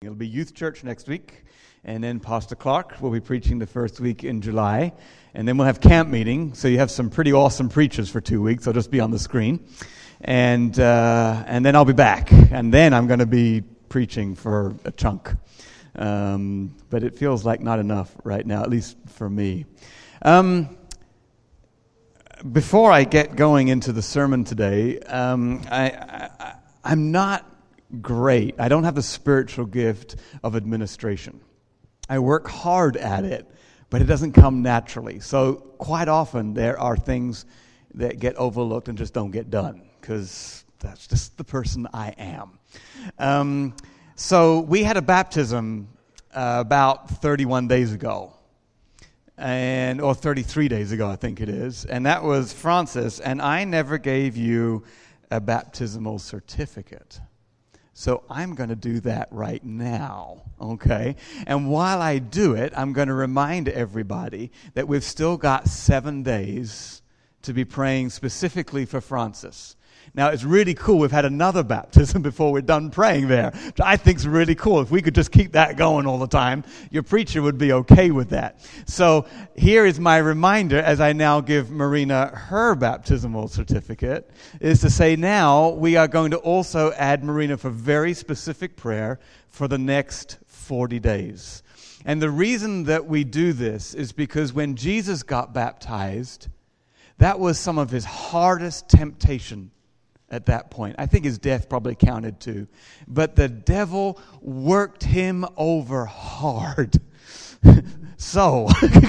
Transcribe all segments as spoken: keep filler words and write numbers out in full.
It'll be youth church next week, and then Pastor Clark will be preaching the first week in July, and then we'll have camp meeting, so you have some pretty awesome preachers for two weeks. They'll just be on the screen, and uh, and then I'll be back, and then I'm going to be preaching for a chunk, um, but it feels like not enough right now, at least for me. Um, before I get going into the sermon today, um, I, I, I'm not great. I don't have the spiritual gift of administration. I work hard at it, but it doesn't come naturally. So quite often there are things that get overlooked and just don't get done because that's just the person I am. Um, so we had a baptism uh, about thirty-one days ago, and or thirty-three days ago, I think it is, and that was Francis, and I never gave you a baptismal certificate. So I'm going to do that right now, okay? And while I do it, I'm going to remind everybody that we've still got seven days to be praying specifically for Francis. Now, it's really cool. We've had another baptism before we're done praying there, which I think is really cool. If we could just keep that going all the time, your preacher would be okay with that. So here is my reminder as I now give Marina her baptismal certificate, is to say now we are going to also add Marina for very specific prayer for the next forty days. And the reason that we do this is because when Jesus got baptized, that was some of his hardest temptation at that point. I think his death probably counted too. But the devil worked him over hard. So,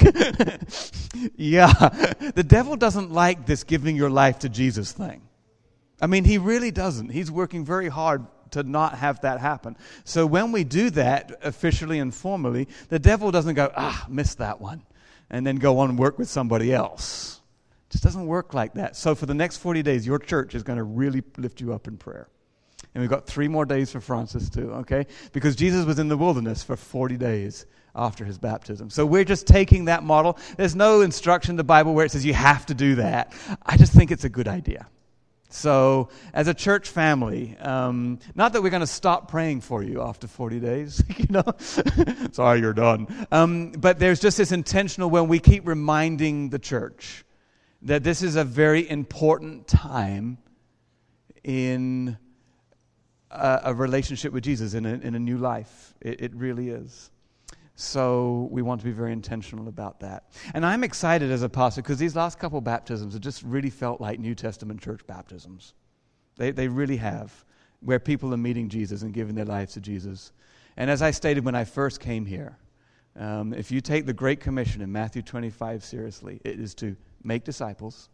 yeah, the devil doesn't like this giving your life to Jesus thing. I mean, he really doesn't. He's working very hard to not have that happen. So when we do that officially and formally, the devil doesn't go, ah, missed that one, and then go on and work with somebody else. It just doesn't work like that. So for the next forty days, your church is going to really lift you up in prayer. And we've got three more days for Francis too, okay? Because Jesus was in the wilderness for forty days after his baptism. So we're just taking that model. There's no instruction in the Bible where it says you have to do that. I just think it's a good idea. So as a church family, um, not that we're going to stop praying for you after forty days, you know, sorry, you're done. Um, but there's just this intentional when we keep reminding the church that this is a very important time in a, a relationship with Jesus, in a, in a new life. It, it really is. So we want to be very intentional about that. And I'm excited as a pastor because these last couple baptisms have just really felt like New Testament church baptisms. They they really have, where people are meeting Jesus and giving their lives to Jesus. And as I stated when I first came here, um, if you take the Great Commission in Matthew twenty-five seriously, it is to make disciples,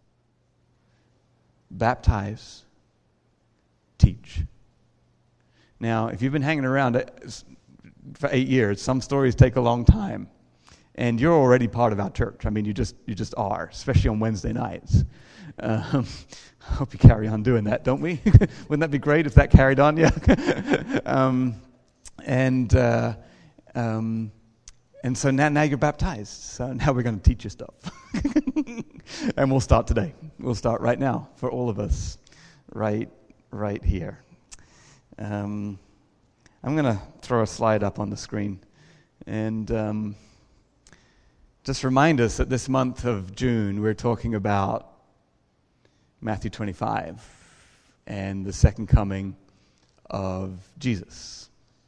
baptize, teach. Now, if you've been hanging around for eight years, some stories take a long time, and you're already part of our church. I mean, you just you just are, especially on Wednesday nights. Um, I hope you carry on doing that, don't we? Wouldn't that be great if that carried on? Yeah. um, and uh, um, and so now now you're baptized. So now we're going to teach you stuff. And we'll start today. We'll start right now for all of us, right, right here. Um, I'm going to throw a slide up on the screen, and um, just remind us that this month of June we're talking about Matthew twenty-five and the second coming of Jesus.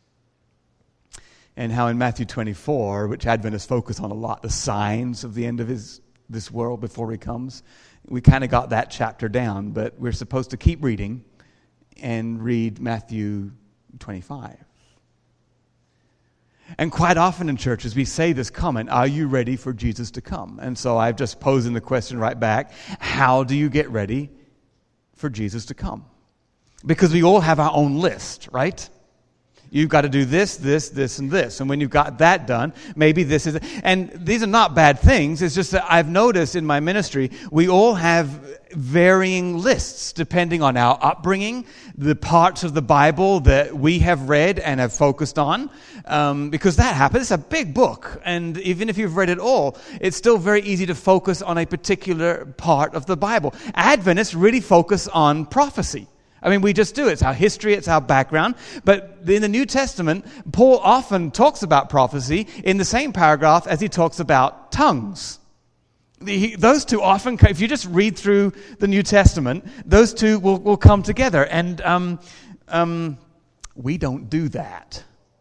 And how in Matthew twenty-four, which Adventists focus on a lot, the signs of the end of his this world before he comes, we kind of got that chapter down, but we're supposed to keep reading and read Matthew twenty-five. And quite often in churches we say this comment, are you ready for Jesus to come? And so I've just posing the question right back, how do you get ready for Jesus to come? Because we all have our own list, right? You've got to do this, this, this, and this. And when you've got that done, maybe this is... And these are not bad things. It's just that I've noticed in my ministry, we all have varying lists depending on our upbringing, the parts of the Bible that we have read and have focused on. Um, because that happens. It's a big book. And even if you've read it all, it's still very easy to focus on a particular part of the Bible. Adventists really focus on prophecy. I mean, we just do. It's our history, it's our background. But in the New Testament, Paul often talks about prophecy in the same paragraph as he talks about tongues. The, those two often, if you just read through the New Testament, those two will, will come together. And um, um, we don't do that.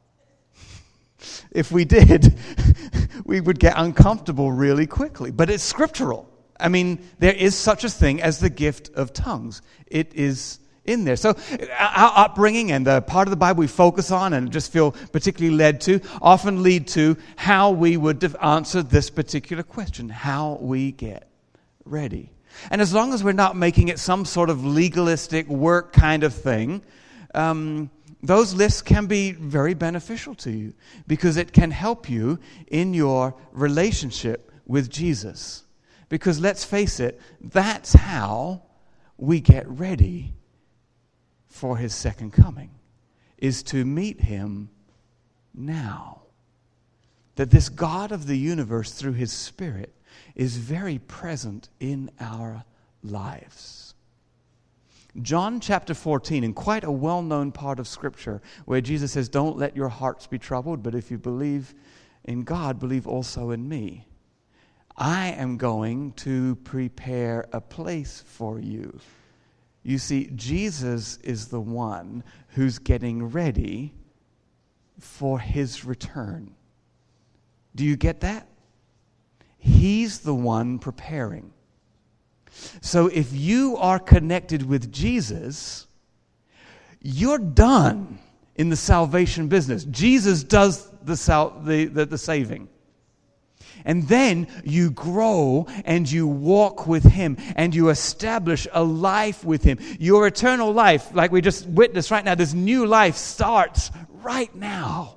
If we did, we would get uncomfortable really quickly. But it's scriptural. I mean, there is such a thing as the gift of tongues. It is in there. So our upbringing and the part of the Bible we focus on and just feel particularly led to often lead to how we would answer this particular question, how we get ready. And as long as we're not making it some sort of legalistic work kind of thing, um, those lists can be very beneficial to you because it can help you in your relationship with Jesus. Because let's face it, that's how we get ready for his second coming, is to meet him now. That this God of the universe, through his Spirit, is very present in our lives. John chapter fourteen, in quite a well-known part of Scripture, where Jesus says, don't let your hearts be troubled, but if you believe in God, believe also in me. I am going to prepare a place for you. You see, Jesus is the one who's getting ready for his return. Do you get that? He's the one preparing. So if you are connected with Jesus, you're done in the salvation business. Jesus does the sal- the, the, the saving. And then you grow and you walk with him and you establish a life with him. Your eternal life, like we just witnessed right now, this new life starts right now.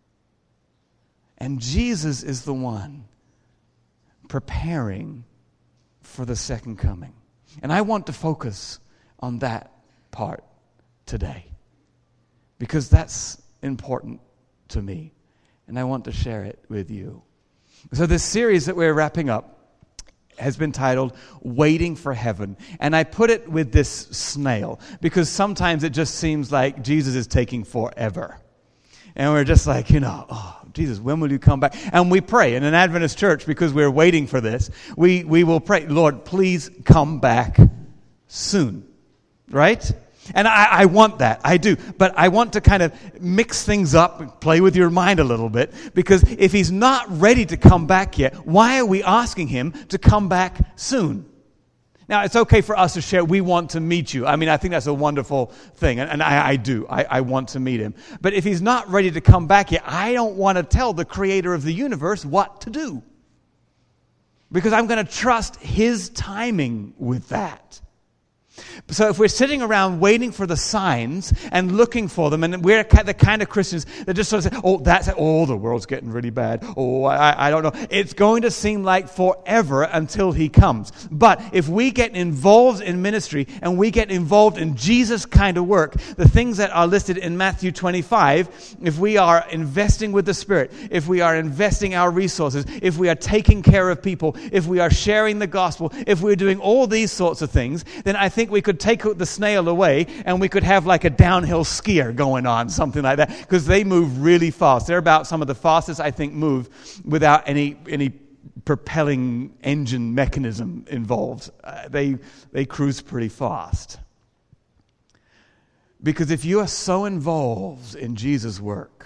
And Jesus is the one preparing for the second coming. And I want to focus on that part today because that's important to me. And I want to share it with you. So this series that we're wrapping up has been titled Waiting for Heaven. And I put it with this snail because sometimes it just seems like Jesus is taking forever. And we're just like, you know, oh, Jesus, when will you come back? And we pray in an Adventist church because we're waiting for this. We, we will pray, Lord, please come back soon. Right? And I, I want that. I do. But I want to kind of mix things up, play with your mind a little bit. Because if he's not ready to come back yet, why are we asking him to come back soon? Now, it's okay for us to share, we want to meet you. I mean, I think that's a wonderful thing. And, and I, I do. I, I want to meet him. But if he's not ready to come back yet, I don't want to tell the creator of the universe what to do. Because I'm going to trust his timing with that. So if we're sitting around waiting for the signs and looking for them, and we're the kind of Christians that just sort of say, oh, that's, oh, the world's getting really bad. Oh, I, I don't know. It's going to seem like forever until he comes. But if we get involved in ministry and we get involved in Jesus kind of work, the things that are listed in Matthew twenty-five, if we are investing with the Spirit, if we are investing our resources, if we are taking care of people, if we are sharing the gospel, if we're doing all these sorts of things, then I think we could take the snail away and we could have like a downhill skier going on, something like that, because they move really fast. They're about some of the fastest, I think, move without any any propelling engine mechanism involved. Uh, they they cruise pretty fast. Because if you are so involved in Jesus' work,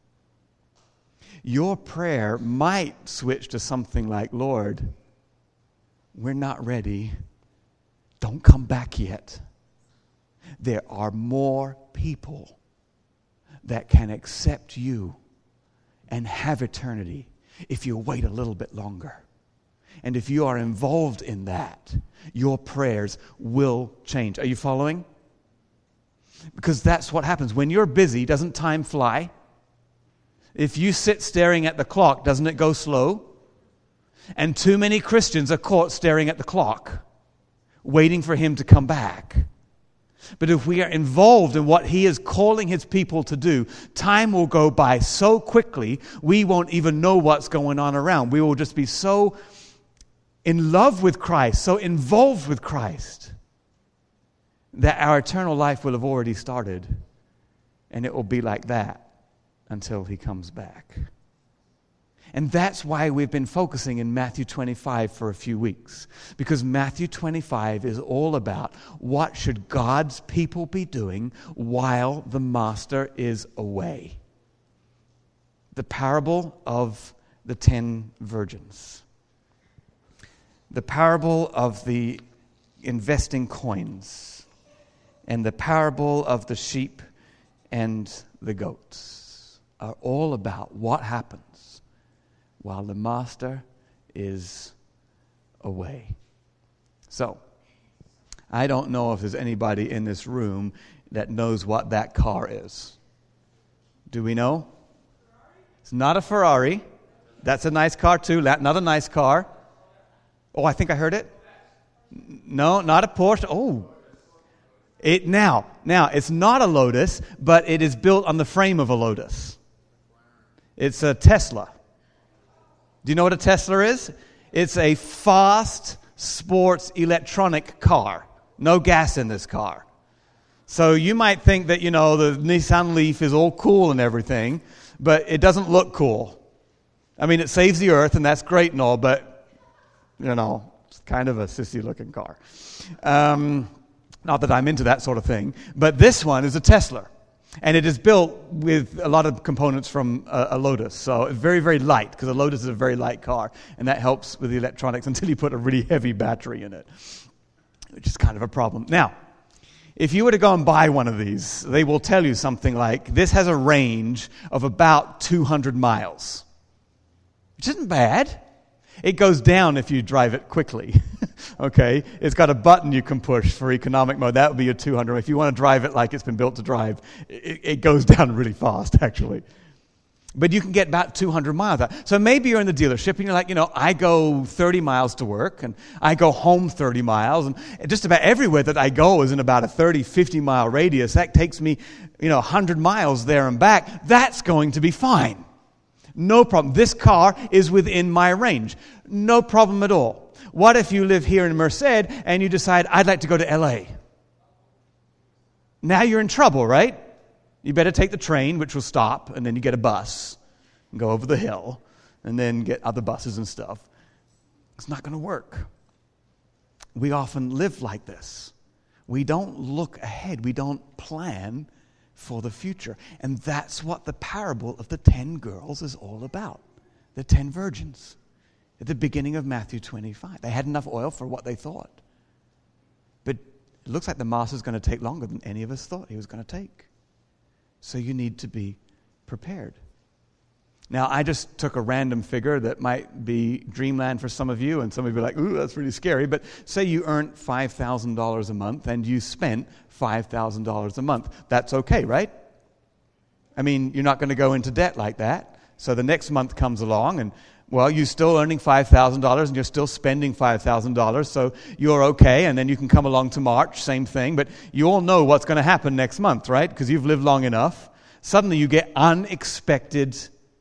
your prayer might switch to something like, Lord, we're not ready. Don't come back yet. There are more people that can accept you and have eternity if you wait a little bit longer. And if you are involved in that, your prayers will change. Are you following? Because that's what happens. When you're busy, doesn't time fly? If you sit staring at the clock, doesn't it go slow? And too many Christians are caught staring at the clock, waiting for him to come back. But if we are involved in what he is calling his people to do, time will go by so quickly, we won't even know what's going on around. We will just be so in love with Christ, so involved with Christ, that our eternal life will have already started, and it will be like that until he comes back. And that's why we've been focusing in Matthew twenty-five for a few weeks. Because Matthew twenty-five is all about what should God's people be doing while the master is away. The parable of the ten virgins. The parable of the investing coins. And the parable of the sheep and the goats are all about what happens while the master is away. So, I don't know if there's anybody in this room that knows what that car is. Do we know? It's not a Ferrari. That's a nice car too. Not a nice car. Oh, I think I heard it. No, not a Porsche. Oh. It now, now it's not a Lotus, but it is built on the frame of a Lotus. It's a Tesla. Do you know what a Tesla is? It's a fast sports electronic car. No gas in this car. So you might think that, you know, the Nissan Leaf is all cool and everything, but it doesn't look cool. I mean, it saves the earth, and that's great and all, but, you know, it's kind of a sissy-looking car. Um, not that I'm into that sort of thing, but this one is a Tesla. And it is built with a lot of components from a, a Lotus. So it's very, very light, because a Lotus is a very light car. And that helps with the electronics until you put a really heavy battery in it, which is kind of a problem. Now, if you were to go and buy one of these, they will tell you something like, this has a range of about two hundred miles, which isn't bad. It goes down if you drive it quickly. Okay? It's got a button you can push for economic mode. That would be a two hundred. If you want to drive it like it's been built to drive, it, it goes down really fast, actually. But you can get about two hundred miles out. So maybe you're in the dealership and you're like, you know, I go thirty miles to work and I go home thirty miles. And just about everywhere that I go is in about a thirty, fifty mile radius. That takes me, you know, one hundred miles there and back. That's going to be fine. No problem. This car is within my range. No problem at all. What if you live here in Merced and you decide, I'd like to go to L A? Now you're in trouble, right? You better take the train, which will stop, and then you get a bus and go over the hill and then get other buses and stuff. It's not going to work. We often live like this. We don't look ahead. We don't plan for the future. And that's what the parable of the ten girls is all about. The ten virgins. At the beginning of Matthew twenty-five. They had enough oil for what they thought. But it looks like the master's going to take longer than any of us thought he was going to take. So you need to be prepared. Now, I just took a random figure that might be dreamland for some of you, and some of you are like, ooh, that's really scary. But say you earned five thousand dollars a month and you spent five thousand dollars a month. That's okay, right? I mean, you're not going to go into debt like that. So the next month comes along and, well, you're still earning five thousand dollars and you're still spending five thousand dollars, so you're okay. And then you can come along to March, same thing. But you all know what's going to happen next month, right? Because you've lived long enough. Suddenly you get unexpected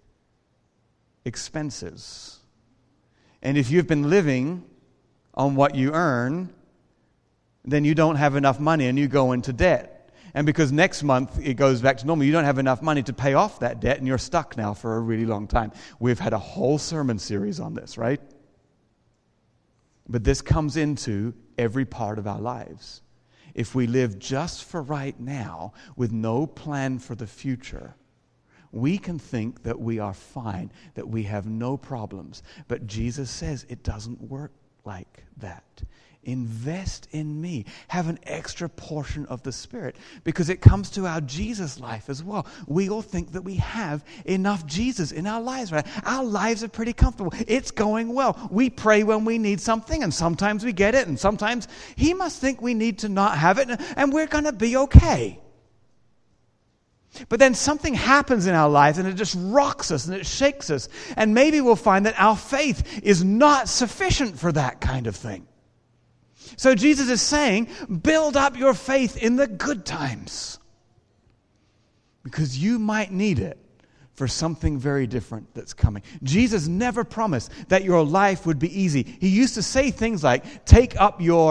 expenses. And if you've been living on what you earn, then you don't have enough money and you go into debt. And because next month it goes back to normal, you don't have enough money to pay off that debt and you're stuck now for a really long time. We've had a whole sermon series on this, right? But this comes into every part of our lives. If we live just for right now with no plan for the future, we can think that we are fine, that we have no problems. But Jesus says it doesn't work like that. Invest in me. Have an extra portion of the Spirit, because it comes to our Jesus life as well. We all think that we have enough Jesus in our lives, right? Our lives are pretty comfortable. It's going well. We pray when we need something, and sometimes we get it, and sometimes He must think we need to not have it, and we're going to be okay. But then something happens in our lives and it just rocks us and it shakes us. And maybe we'll find that our faith is not sufficient for that kind of thing. So Jesus is saying, build up your faith in the good times, because you might need it for something very different that's coming. Jesus never promised that your life would be easy. He used to say things like, take up your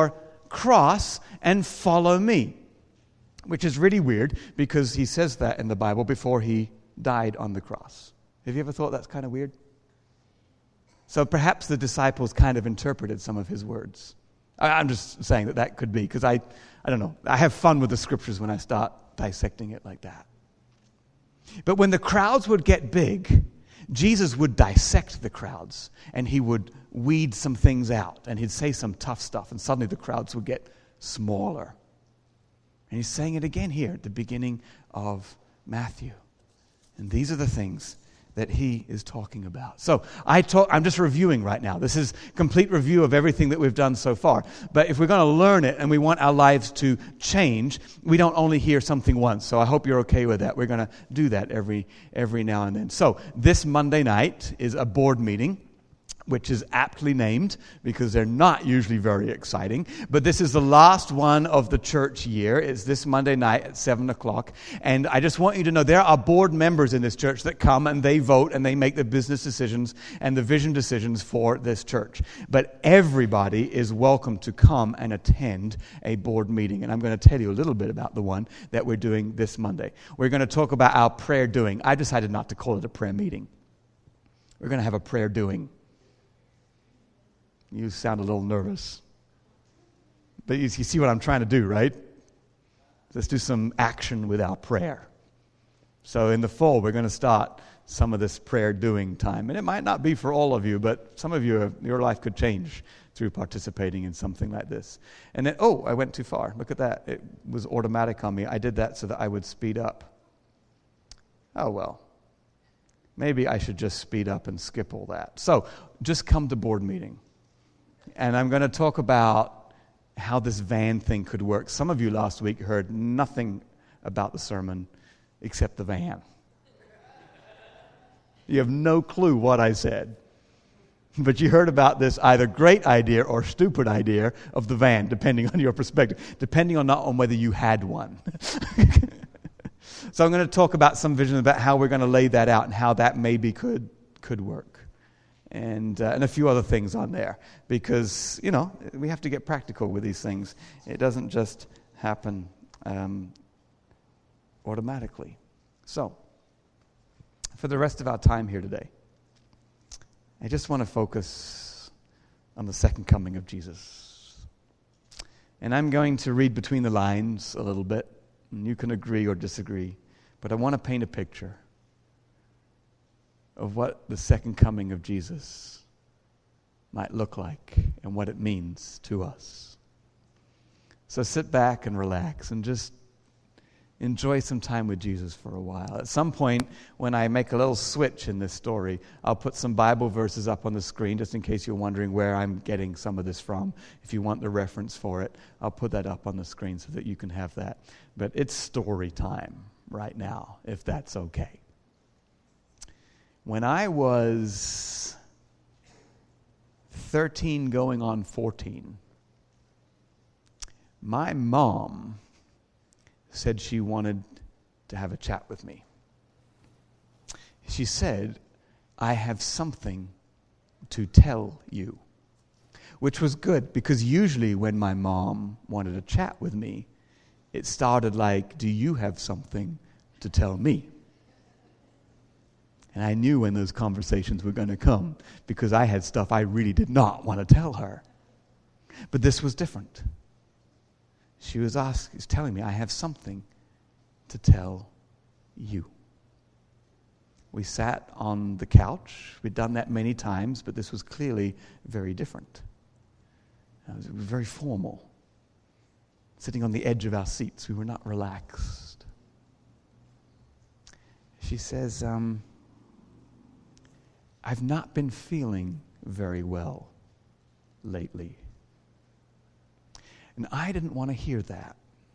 cross and follow me. Which is really weird because he says that in the Bible before he died on the cross. Have you ever thought that's kind of weird? So perhaps the disciples kind of interpreted some of his words. I'm just saying that that could be, because I, I don't know, I have fun with the scriptures when I start dissecting it like that. But when the crowds would get big, Jesus would dissect the crowds, and he would weed some things out, and he'd say some tough stuff, and suddenly the crowds would get smaller. And he's saying it again here at the beginning of Matthew. And these are the things that he is talking about. So I talk, I'm just reviewing right now. This is complete review of everything that we've done so far. But if we're going to learn it and we want our lives to change, we don't only hear something once. So I hope you're okay with that. We're going to do that every every now and then. So this Monday night is a board meeting, which is aptly named because they're not usually very exciting. But this is the last one of the church year. It's this Monday night at seven o'clock. And I just want you to know there are board members in this church that come and they vote and they make the business decisions and the vision decisions for this church. But everybody is welcome to come and attend a board meeting. And I'm going to tell you a little bit about the one that we're doing this Monday. We're going to talk about our prayer doing. I decided not to call it a prayer meeting. We're going to have a prayer doing. You sound a little nervous. But you, you see what I'm trying to do, right? Let's do some action with our prayer. So in the fall, we're going to start some of this prayer doing time. And it might not be for all of you, but some of you, your life could change through participating in something like this. And then, oh, I went too far. Look at that. It was automatic on me. I did that so that I would speed up. Oh, well. Maybe I should just speed up and skip all that. So just come to board meeting. And I'm going to talk about how this van thing could work. Some of you last week heard nothing about the sermon except the van. You have no clue what I said. But you heard about this either great idea or stupid idea of the van, depending on your perspective, depending on not on whether you had one. So I'm going to talk about some vision about how we're going to lay that out and how that maybe could could work. And uh, and a few other things on there. Because, you know, we have to get practical with these things. It doesn't just happen um, automatically. So, for the rest of our time here today, I just want to focus on the second coming of Jesus. And I'm going to read between the lines a little bit. And you can agree or disagree. But I want to paint a picture of what the second coming of Jesus might look like and what it means to us. So sit back and relax and just enjoy some time with Jesus for a while. At some point, when I make a little switch in this story, I'll put some Bible verses up on the screen just in case you're wondering where I'm getting some of this from. If you want the reference for it, I'll put that up on the screen so that you can have that. But it's story time right now, if that's okay. When I was thirteen going on fourteen, my mom said she wanted to have a chat with me. She said, I have something to tell you, which was good because usually when my mom wanted to chat with me, it started like, do you have something to tell me? And I knew when those conversations were going to come because I had stuff I really did not want to tell her. But this was different. She was asking, was telling me, I have something to tell you. We sat on the couch. We'd done that many times, but this was clearly very different. It was very formal. Sitting on the edge of our seats, we were not relaxed. She says, um, I've not been feeling very well lately. And I didn't want to hear that.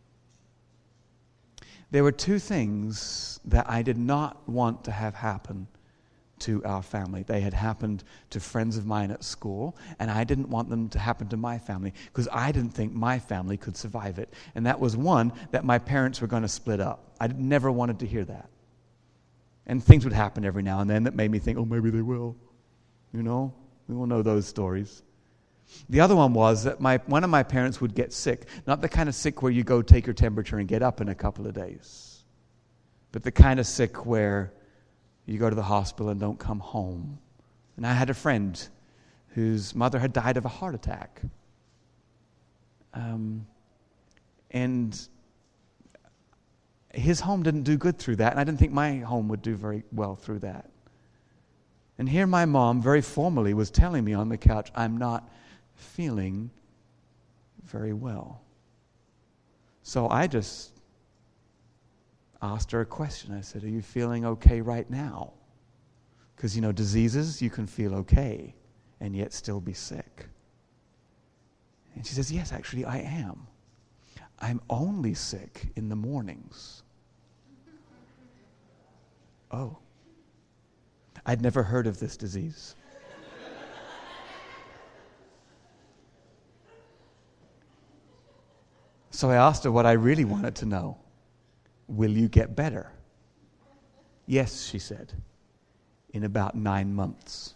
There were two things that I did not want to have happen to our family. They had happened to friends of mine at school, and I didn't want them to happen to my family because I didn't think my family could survive it. And that was one, that my parents were going to split up. I never wanted to hear that. And things would happen every now and then that made me think, oh, maybe they will. You know, we all know those stories. The other one was that my one of my parents would get sick, not the kind of sick where you go take your temperature and get up in a couple of days, but the kind of sick where you go to the hospital and don't come home. And I had a friend whose mother had died of a heart attack. Um, and his home didn't do good through that, and I didn't think my home would do very well through that. And here my mom very formally was telling me on the couch, I'm not feeling very well. So I just asked her a question. I said, are you feeling okay right now? Because, you know, diseases, you can feel okay and yet still be sick. And she says, yes, actually I am. I'm only sick in the mornings. Oh. I'd never heard of this disease. So I asked her what I really wanted to know. Will you get better? Yes, she said, in about nine months.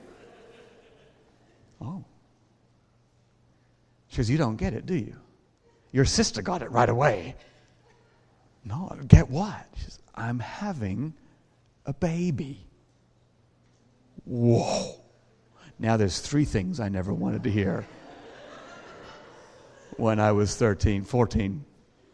Oh. She says, you don't get it, do you? Your sister got it right away. No, get what? She says, I'm having a baby. Whoa. Now there's three things I never wanted to hear when I was thirteen, fourteen.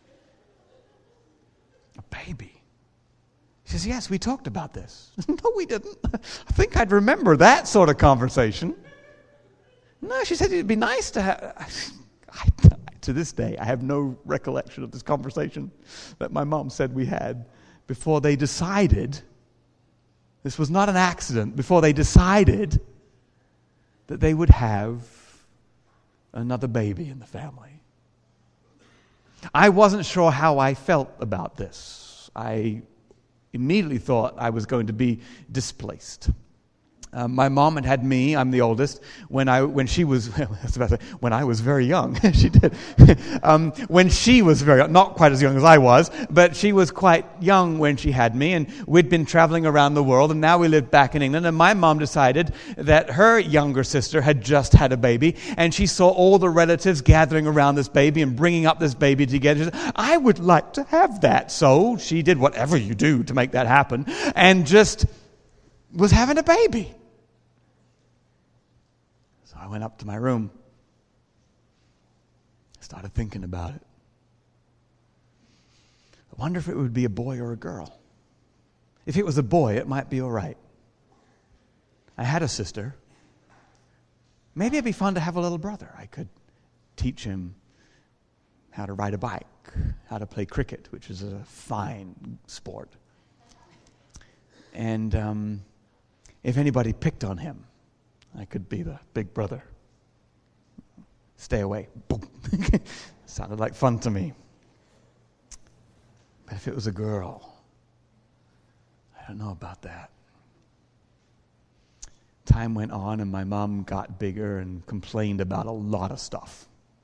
A baby. She says, yes, we talked about this. No, we didn't. I think I'd remember that sort of conversation. No, she said it'd be nice to have... I, to this day, I have no recollection of this conversation that my mom said we had before they decided, this was not an accident, before they decided that they would have another baby in the family. I wasn't sure how I felt about this. I immediately thought I was going to be displaced. Um, my mom had had me, I'm the oldest, when I when she was, well, I was about to say, when I was very young. She did. um, when she was very young, not quite as young as I was, but she was quite young when she had me, and we'd been traveling around the world, and now we lived back in England, and my mom decided that her younger sister had just had a baby, and she saw all the relatives gathering around this baby and bringing up this baby together. She said, I would like to have that. So she did whatever you do to make that happen, and just was having a baby. I went up to my room. I started thinking about it. I wonder if it would be a boy or a girl. If it was a boy, it might be all right. I had a sister. Maybe it'd be fun to have a little brother. I could teach him how to ride a bike, how to play cricket, which is a fine sport. And um, if anybody picked on him, I could be the big brother. Stay away. Boom. Sounded like fun to me. But if it was a girl, I don't know about that. Time went on and my mom got bigger and complained about a lot of stuff.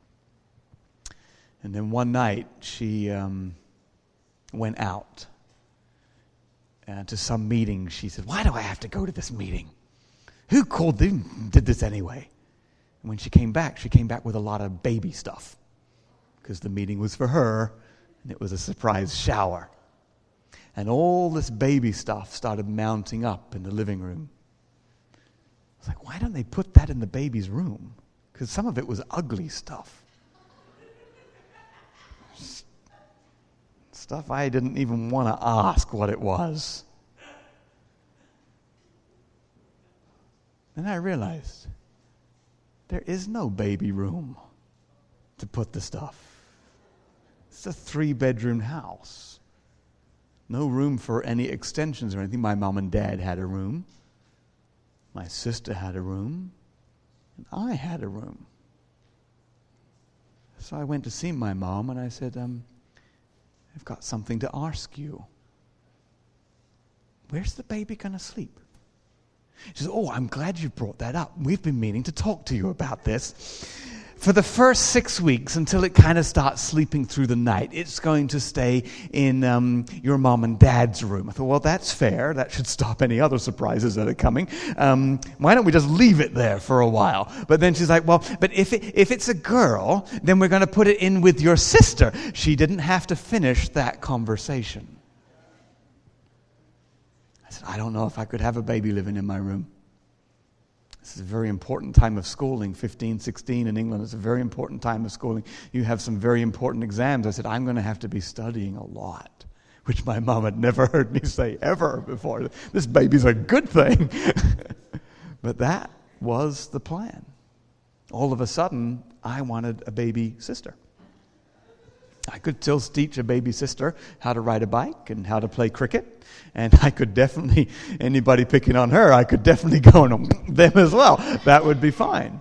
And then one night she um, went out uh, to some meeting. She said, why do I have to go to this meeting? Who called them, did this anyway? And when she came back, she came back with a lot of baby stuff because the meeting was for her and it was a surprise shower. And all this baby stuff started mounting up in the living room. I was like, why don't they put that in the baby's room? Because some of it was ugly stuff. Stuff I didn't even want to ask what it was. Then I realized there is no baby room to put the stuff. It's a three-bedroom house. No room for any extensions or anything. My mom and dad had a room. My sister had a room. And I had a room. So I went to see my mom and I said, um, I've got something to ask you. Where's the baby going to sleep? She says, oh, I'm glad you brought that up. We've been meaning to talk to you about this for the first six weeks, until it kind of starts sleeping through the night, it's going to stay in um, your mom and dad's room. I thought, well, that's fair. That should stop any other surprises that are coming. Um, why don't we just leave it there for a while? But then she's like, well, but if it, if it's a girl, then we're going to put it in with your sister. She didn't have to finish that conversation. I said, I don't know if I could have a baby living in my room. This is a very important time of schooling. fifteen, sixteen in England is a very important time of schooling. You have some very important exams. I said, I'm going to have to be studying a lot, which my mom had never heard me say ever before. This baby's a good thing. But that was the plan. All of a sudden, I wanted a baby sister. I could still teach a baby sister how to ride a bike and how to play cricket. And I could definitely, anybody picking on her, I could definitely go on them as well. That would be fine.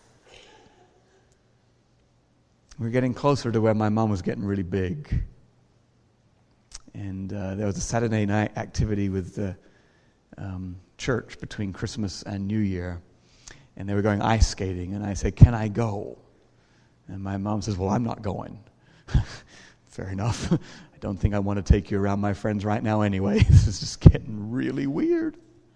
We're getting closer to where my mom was getting really big. And uh, there was a Saturday night activity with the um, church between Christmas and New Year. And they were going ice skating. And I said, can I go? And my mom says, well, I'm not going. Fair enough. I don't think I want to take you around my friends right now anyway. This is just getting really weird.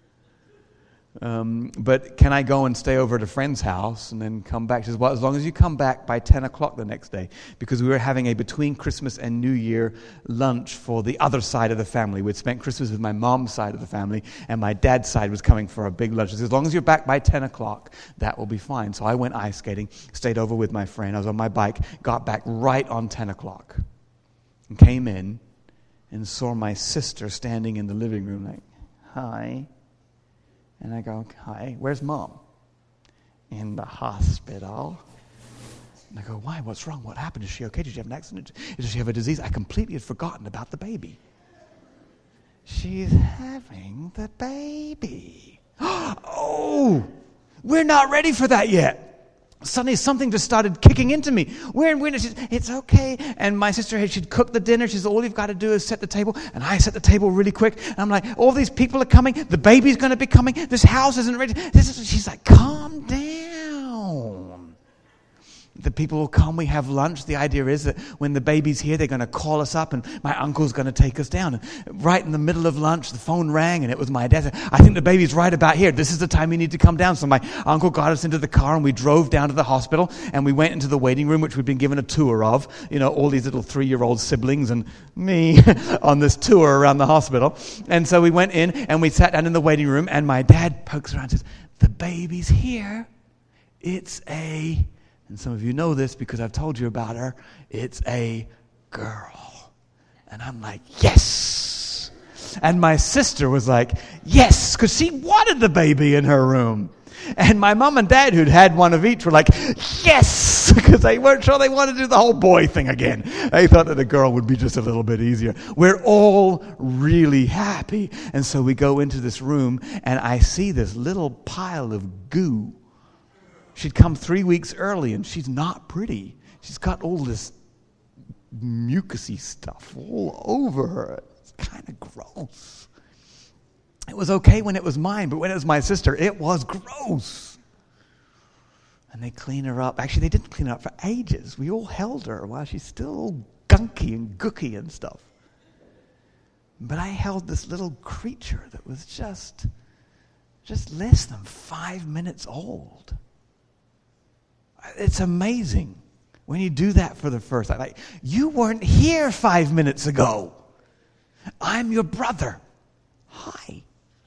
Um, but can I go and stay over at a friend's house and then come back? She says, well, as long as you come back by ten o'clock the next day, because we were having a between Christmas and New Year lunch for the other side of the family. We'd spent Christmas with my mom's side of the family, and my dad's side was coming for a big lunch. She says, as long as you're back by ten o'clock, that will be fine. So I went ice skating, stayed over with my friend. I was on my bike, got back right on ten o'clock, and came in and saw my sister standing in the living room like, hi. And I go, hi, where's Mom? In the hospital. And I go, why? What's wrong? What happened? Is she okay? Did she have an accident? Does she have a disease? I completely had forgotten about the baby. She's having the baby. Oh, we're not ready for that yet. Suddenly something just started kicking into me. We're in winter. She's, it's okay. And my sister, had she'd cooked the dinner. She said, all you've got to do is set the table. And I set the table really quick. And I'm like, all these people are coming. The baby's going to be coming. This house isn't ready. This is, she's like, calm down. The people will come. We have lunch. The idea is that when the baby's here, they're going to call us up and my uncle's going to take us down. And right in the middle of lunch, the phone rang and it was my dad. I think the baby's right about here. This is the time you need to come down. So my uncle got us into the car and we drove down to the hospital and we went into the waiting room, which we'd been given a tour of. You know, all these little three-year-old siblings and me on this tour around the hospital. And so we went in and we sat down in the waiting room and my dad pokes around and says, the baby's here. It's a... And some of you know this because I've told you about her. It's a girl. And I'm like, yes. And my sister was like, yes, because she wanted the baby in her room. And my mom and dad, who'd had one of each, were like, yes, because they weren't sure they wanted to do the whole boy thing again. They thought that a girl would be just a little bit easier. We're all really happy. And so we go into this room, and I see this little pile of goo. She'd come three weeks early, and she's not pretty. She's got all this mucusy stuff all over her. It's kind of gross. It was okay when it was mine, but when it was my sister, it was gross. And they clean her up. Actually, they didn't clean her up for ages. We all held her while she's still all gunky and gooky and stuff. But I held this little creature that was just, just less than five minutes old. It's amazing when you do that for the first time. Like, you weren't here five minutes ago. I'm your brother. Hi.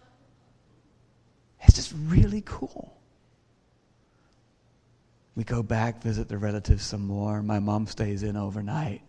It's just really cool. We go back, visit the relatives some more. My mom stays in overnight.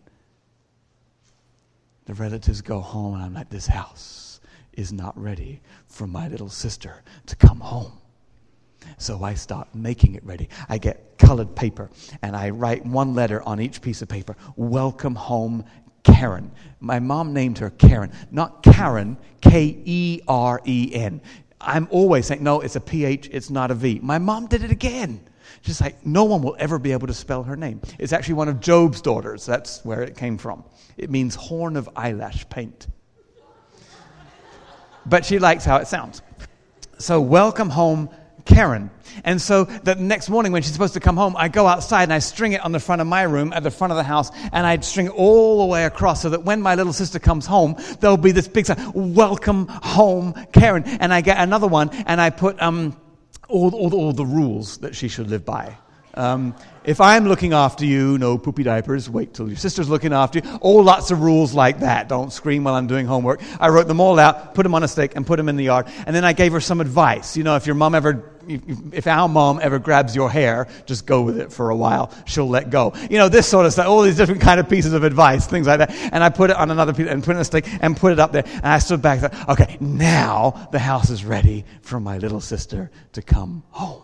The relatives go home, and I'm like, this house is not ready for my little sister to come home. So I start making it ready. I get colored paper, and I write one letter on each piece of paper. Welcome home, Karen. My mom named her Karen. Not Karen, K E R E N. I'm always saying, no, it's a P H, it's not a V. My mom did it again. She's like, no one will ever be able to spell her name. It's actually one of Job's daughters. That's where it came from. It means horn of eyelash paint. But she likes how it sounds. So welcome home, Karen. And so the next morning when she's supposed to come home, I go outside and I string it on the front of my room at the front of the house, and I string it all the way across so that when my little sister comes home, there'll be this big sign, "Welcome home, Karen." And I get another one, and I put um, all, all, all the rules that she should live by. Um, if I'm looking after you, no poopy diapers, wait till your sister's looking after you. All lots of rules like that. Don't scream while I'm doing homework. I wrote them all out, put them on a stake, and put them in the yard. And then I gave her some advice. You know, if your mom ever, if, if our mom ever grabs your hair, just go with it for a while. She'll let go. You know, this sort of stuff, all these different kind of pieces of advice, things like that. And I put it on another piece and put it in a stake and put it up there. And I stood back and thought, okay, now the house is ready for my little sister to come home.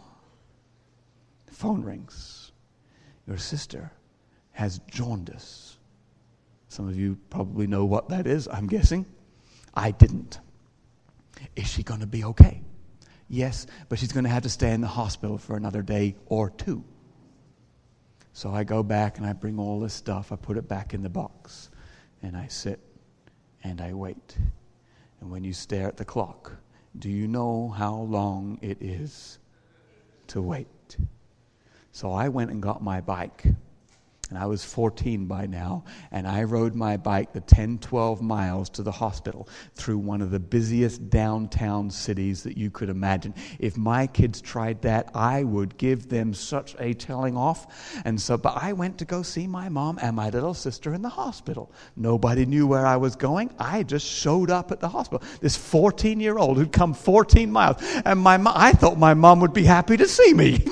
The phone rings. Your sister has jaundice. Some of you probably know what that is, I'm guessing. I didn't. Is she going to be okay? Yes, but she's going to have to stay in the hospital for another day or two. So I go back and I bring all this stuff. I put it back in the box. And I sit and I wait. And when you stare at the clock, do you know how long it is to wait? So I went and got my bike, and I was fourteen by now, and I rode my bike the ten, twelve miles to the hospital through one of the busiest downtown cities that you could imagine. If my kids tried that, I would give them such a telling off. And so, but I went to go see my mom and my little sister in the hospital. Nobody knew where I was going. I just showed up at the hospital. This fourteen-year-old who'd come fourteen miles, and my mom, I thought my mom would be happy to see me.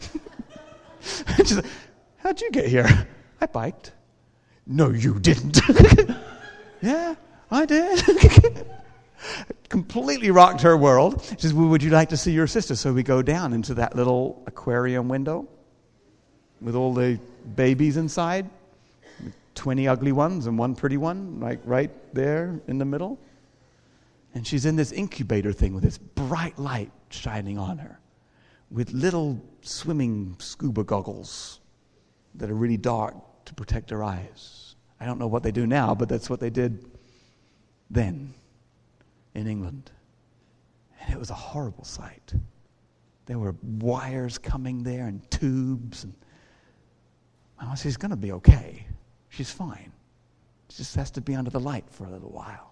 She said, "How'd you get here?" "I biked." "No, you didn't." "Yeah, I did." Completely rocked her world. She says, "Well, would you like to see your sister?" So we go down into that little aquarium window with all the babies inside, twenty ugly ones and one pretty one, like right there in the middle. And she's in this incubator thing with this bright light shining on her, with little swimming scuba goggles that are really dark to protect her eyes. I don't know what they do now, but that's what they did then in England. And it was a horrible sight. There were wires coming there and tubes. And my mom said, "She's going to be okay. She's fine. She just has to be under the light for a little while."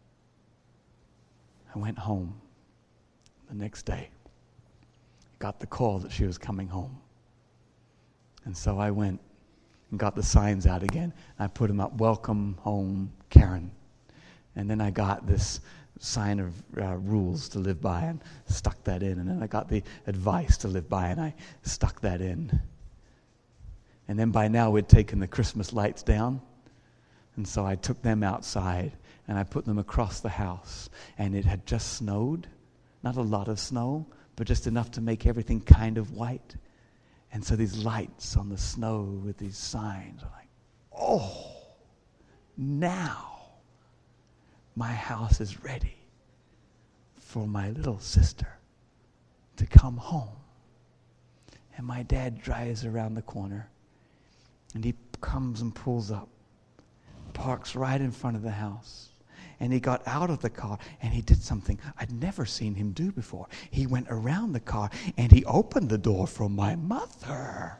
I went home the next day. Got the call that she was coming home. And so I went and got the signs out again. I put them up, "Welcome home, Karen." And then I got this sign of uh, rules to live by and stuck that in. And then I got the advice to live by and I stuck that in. And then by now we'd taken the Christmas lights down. And so I took them outside and I put them across the house. And it had just snowed. Not a lot of snow, but just enough to make everything kind of white. And so these lights on the snow with these signs are like, oh, now my house is ready for my little sister to come home. And my dad drives around the corner, and he comes and pulls up, parks right in front of the house. And he got out of the car and he did something I'd never seen him do before. He went around the car and he opened the door for my mother.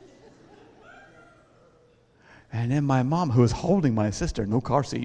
And then my mom, who was holding my sister, no car seat,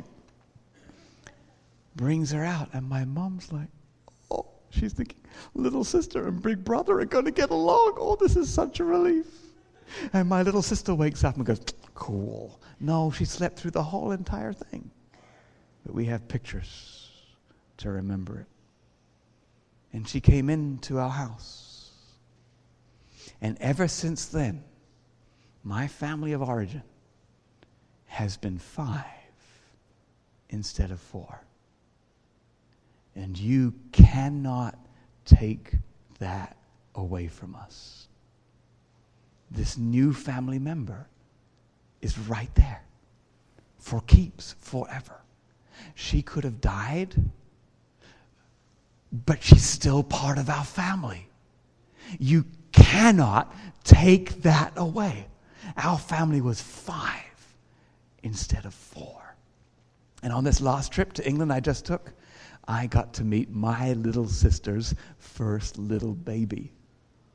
brings her out. And my mom's like, oh, she's thinking, little sister and big brother are going to get along. Oh, this is such a relief. And my little sister wakes up and goes, cool. No, she slept through the whole entire thing. But we have pictures to remember it. And she came into our house. And ever since then, my family of origin has been five instead of four. And you cannot take that away from us. This new family member is right there for keeps, forever. She could have died, but she's still part of our family. You cannot take that away. Our family was five instead of four. And on this last trip to England I just took, I got to meet my little sister's first little baby.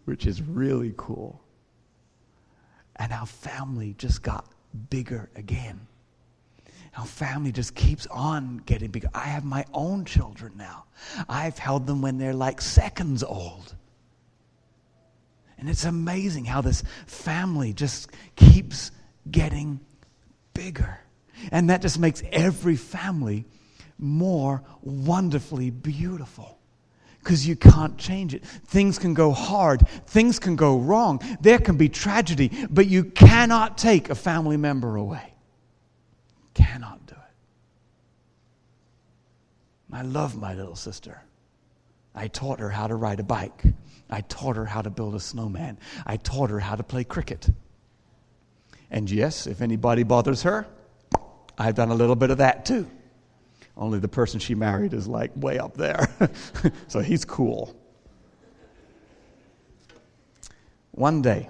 which is really cool. And our family just got bigger again. Our family just keeps on getting bigger. I have my own children now. I've held them when they're like seconds old. And it's amazing how this family just keeps getting bigger. And that just makes every family more wonderfully beautiful. Because you can't change it. Things can go hard. Things can go wrong. There can be tragedy. But you cannot take a family member away. Cannot do it. I love my little sister. I taught her how to ride a bike. I taught her how to build a snowman. I taught her how to play cricket. And yes, if anybody bothers her, I've done a little bit of that too. Only the person she married is like way up there. So he's cool. One day,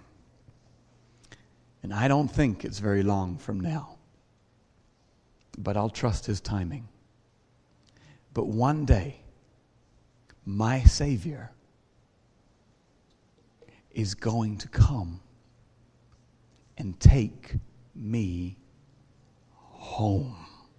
and I don't think it's very long from now, but I'll trust his timing. But one day, my Savior is going to come and take me home.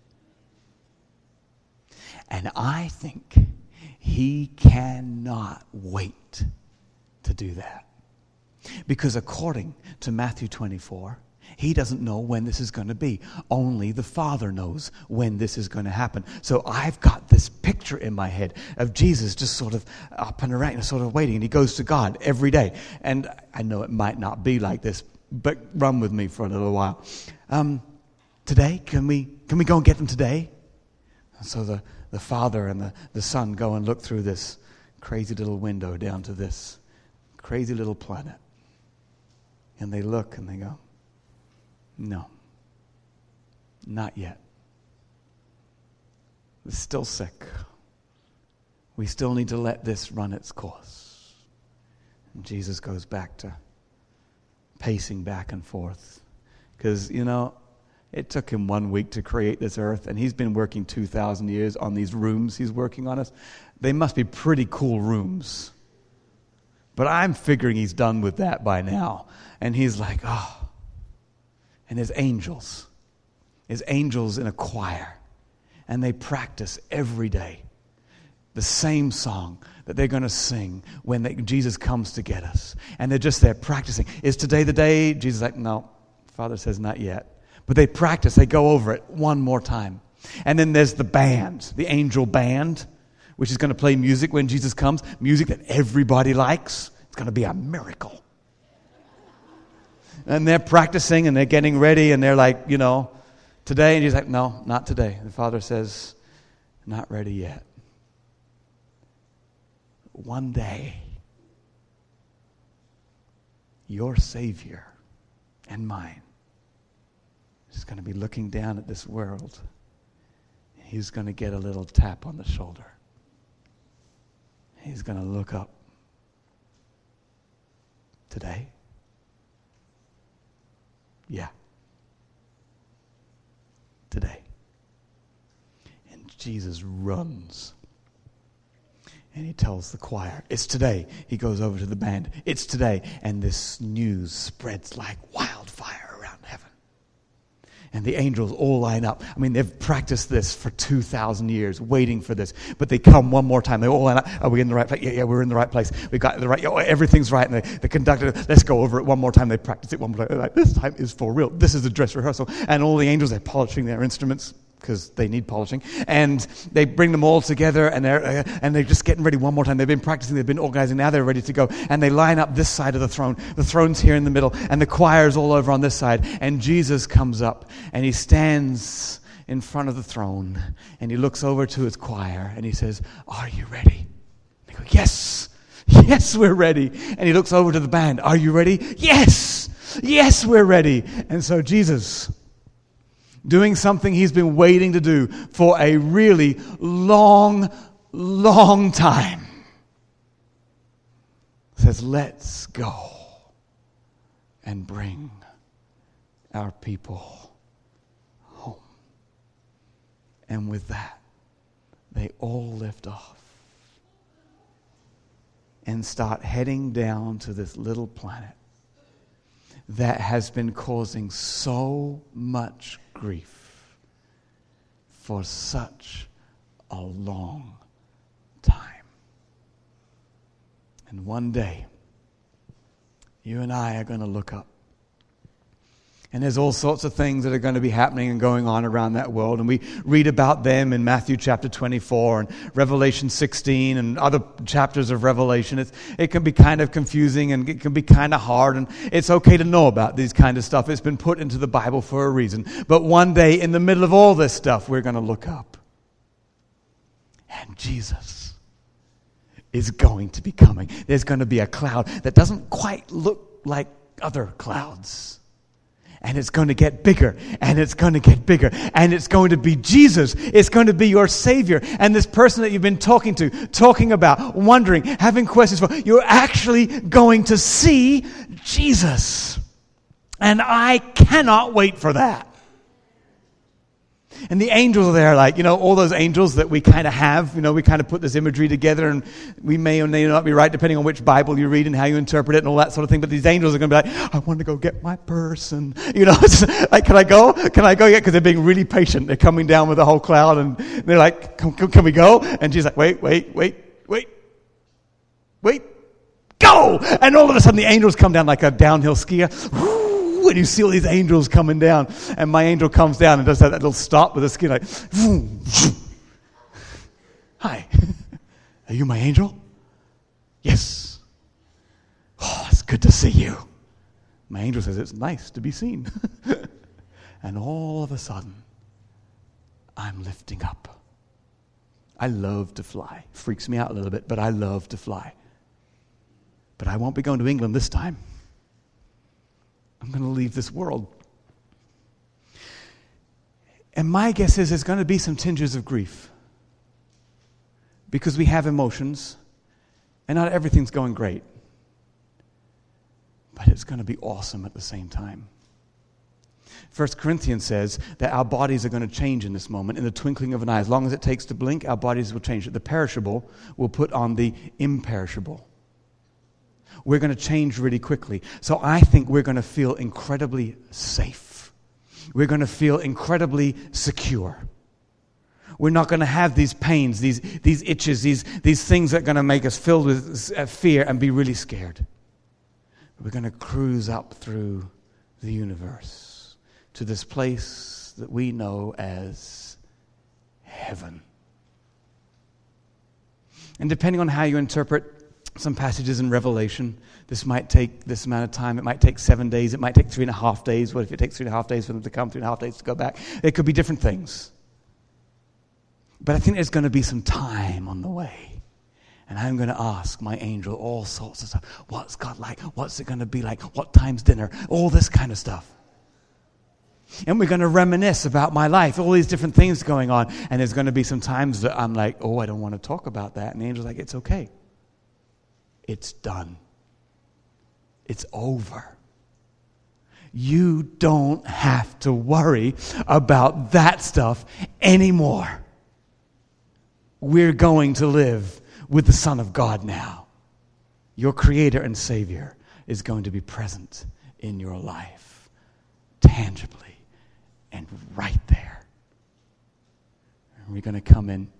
And I think he cannot wait to do that. Because according to Matthew twenty-four, he doesn't know when this is going to be. Only the Father knows when this is going to happen. So I've got this picture in my head of Jesus just sort of up and around, sort of waiting. And he goes to God every day. And I know it might not be like this, but run with me for a little while. Um, today, can we can we go and get them today? And so the, the Father and the, the Son go and look through this crazy little window down to this crazy little planet. And they look and they go, no, not yet. We're still sick. We still need to let this run its course. And Jesus goes back to pacing back and forth. Because, you know, it took him one week to create this earth, and he's been working two thousand years on these rooms he's working on us. They must be pretty cool rooms. But I'm figuring he's done with that by now. And he's like, oh. And his angels, his angels in a choir, and they practice every day the same song that they're going to sing when they, Jesus comes to get us. And they're just there practicing. Is today the day? Jesus is like, no. Father says, not yet. But they practice. They go over it one more time. And then there's the band, the angel band, which is going to play music when Jesus comes, music that everybody likes. It's going to be a miracle. And they're practicing and they're getting ready and they're like, you know, today. And he's like, no, not today. The Father says, not ready yet. One day, your Savior and mine is going to be looking down at this world. He's going to get a little tap on the shoulder. He's going to look up. Today? Yeah. Today. And Jesus runs. And he tells the choir, it's today. He goes over to the band. It's today. And this news spreads like wildfire around heaven. And the angels all line up. I mean, they've practiced this for two thousand years, waiting for this. But they come one more time. They all line up. Are we in the right place? Yeah, yeah, we're in the right place. We got the right, oh, everything's right. And the, the conductor, let's go over it one more time. They practice it one more time. They're like, this time is for real. This is the dress rehearsal. And all the angels, they're polishing their instruments because they need polishing. And they bring them all together, and they're, uh, and they're just getting ready one more time. They've been practicing. They've been organizing. Now they're ready to go. And they line up this side of the throne. The throne's here in the middle, and the choir's all over on this side. And Jesus comes up, and he stands in front of the throne, and he looks over to his choir, and he says, are you ready? They go, yes. Yes, we're ready. And he looks over to the band. Are you ready? Yes. Yes, we're ready. And so Jesus, doing something he's been waiting to do for a really long, long time, says, let's go and bring our people home. And with that, they all lift off. and start heading down to this little planet that has been causing so much grief for such a long time. And one day, you and I are going to look up. And there's all sorts of things that are going to be happening and going on around that world. And we read about them in Matthew chapter twenty-four and Revelation sixteen and other chapters of Revelation. It's, it can be kind of confusing and it can be kind of hard. And it's okay to know about these kind of stuff. It's been put into the Bible for a reason. But one day, in the middle of all this stuff, we're going to look up. And Jesus is going to be coming. There's going to be a cloud that doesn't quite look like other clouds. And it's going to get bigger, and it's going to get bigger, and it's going to be Jesus. It's going to be your Savior. And this person that you've been talking to, talking about, wondering, having questions for, you're actually going to see Jesus. And I cannot wait for that. And the angels are there, like, you know, all those angels that we kind of have, you know, we kind of put this imagery together, and we may or may not be right depending on which Bible you read and how you interpret it and all that sort of thing. But these angels are going to be like, I want to go get my person. You know, it's like, can I go? Can I go yet? Because they're being really patient. They're coming down with the whole cloud, and they're like, can, can, can we go? And she's like, wait, wait, wait, wait, wait, go! And all of a sudden the angels come down like a downhill skier. And you see all these angels coming down, and my angel comes down and does that little stop with the skin, like, vroom, vroom. Hi, are you my angel? Yes. Oh, it's good to see you. My angel says, it's nice to be seen. And all of a sudden, I'm lifting up. I love to fly. Freaks me out a little bit, but I love to fly. But I won't be going to England this time. I'm going to leave this world. And my guess is there's going to be some tinges of grief. Because we have emotions, and not everything's going great. But it's going to be awesome at the same time. First Corinthians says that our bodies are going to change in this moment, in the twinkling of an eye. As long as it takes to blink, our bodies will change. The perishable will put on the imperishable. We're going to change really quickly. So I think we're going to feel incredibly safe. We're going to feel incredibly secure. We're not going to have these pains, these, these itches, these, these things that are going to make us filled with fear and be really scared. We're going to cruise up through the universe to this place that we know as heaven. And depending on how you interpret some passages in Revelation, this might take this amount of time. It might take seven days. It might take three and a half days. What if it takes three and a half days for them to come, three and a half days to go back? It could be different things. But I think there's going to be some time on the way. And I'm going to ask my angel all sorts of stuff. What's God like? What's it going to be like? What time's dinner? All this kind of stuff. And we're going to reminisce about my life, all these different things going on. And there's going to be some times that I'm like, oh, I don't want to talk about that. And the angel's like, it's okay. It's done. It's over. You don't have to worry about that stuff anymore. We're going to live with the Son of God now. Your Creator and Savior is going to be present in your life, tangibly and right there. And we're going to come in.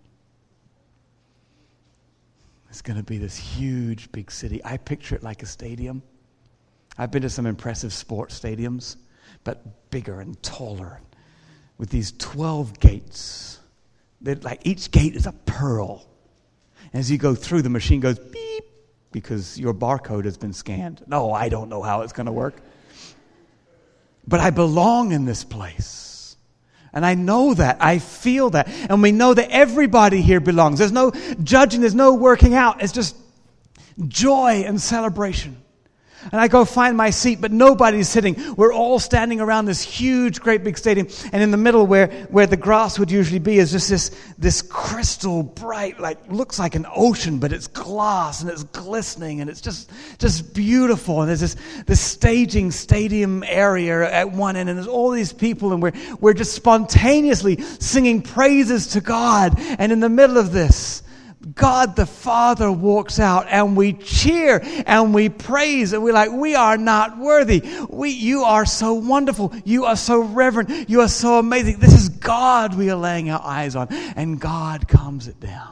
It's going to be this huge, big city. I picture it like a stadium. I've been to some impressive sports stadiums, but bigger and taller, with these twelve gates. They're like each gate is a pearl. As you go through, the machine goes beep because your barcode has been scanned. No, I don't know how it's going to work. But I belong in this place. And I know that. I feel that. And we know that everybody here belongs. There's no judging. There's no working out. It's just joy and celebration. And I go find my seat, but nobody's sitting. We're all standing around this huge, great big stadium. And in the middle where, where the grass would usually be is just this, this crystal bright, like looks like an ocean, but it's glass and it's glistening and it's just, just beautiful. And there's this, this staging stadium area at one end, and there's all these people, and we're, we're just spontaneously singing praises to God. And in the middle of this, God the Father walks out, and we cheer and we praise, and we're like, we are not worthy. We, you are so wonderful. You are so reverent. You are so amazing. This is God we are laying our eyes on. And God calms it down.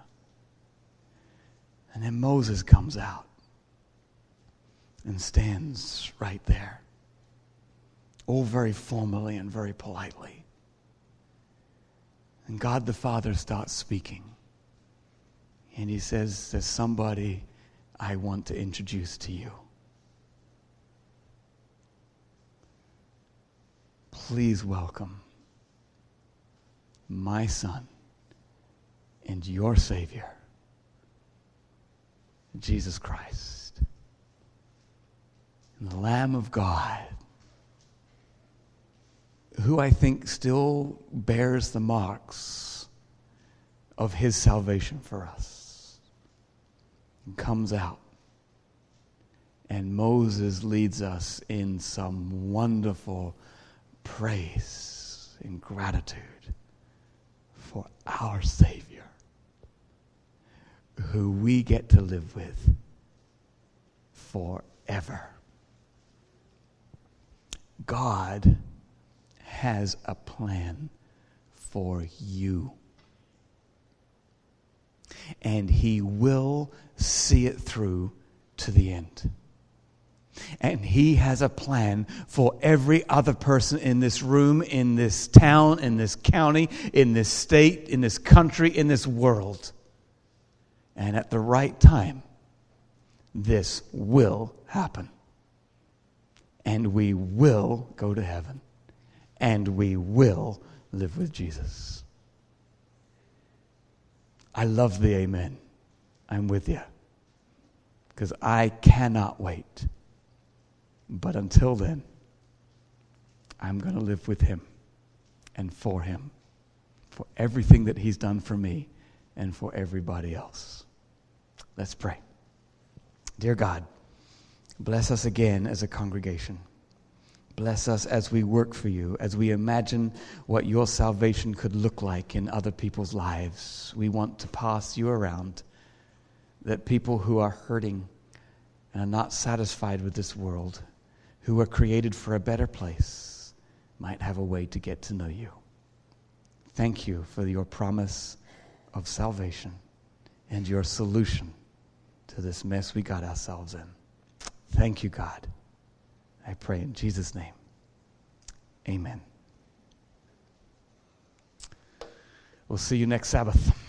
And then Moses comes out and stands right there, all very formally and very politely. And God the Father starts speaking. And he says, there's somebody I want to introduce to you. Please welcome my son and your Savior, Jesus Christ, and the Lamb of God, who I think still bears the marks of his salvation for us, and comes out. And Moses leads us in some wonderful praise and gratitude for our Savior, who we get to live with forever. God has a plan for you, and he will see it through to the end. And he has a plan for every other person in this room, in this town, in this county, in this state, in this country, in this world. And at the right time, this will happen. And we will go to heaven. And we will live with Jesus. I love the amen. I'm with you. Because I cannot wait. But until then, I'm going to live with him and for him, for everything that he's done for me and for everybody else. Let's pray. Dear God, bless us again as a congregation. Bless us as we work for you, as we imagine what your salvation could look like in other people's lives. We want to pass you around, that people who are hurting and are not satisfied with this world, who are created for a better place, might have a way to get to know you. Thank you for your promise of salvation and your solution to this mess we got ourselves in. Thank you, God. I pray in Jesus' name. Amen. We'll see you next Sabbath.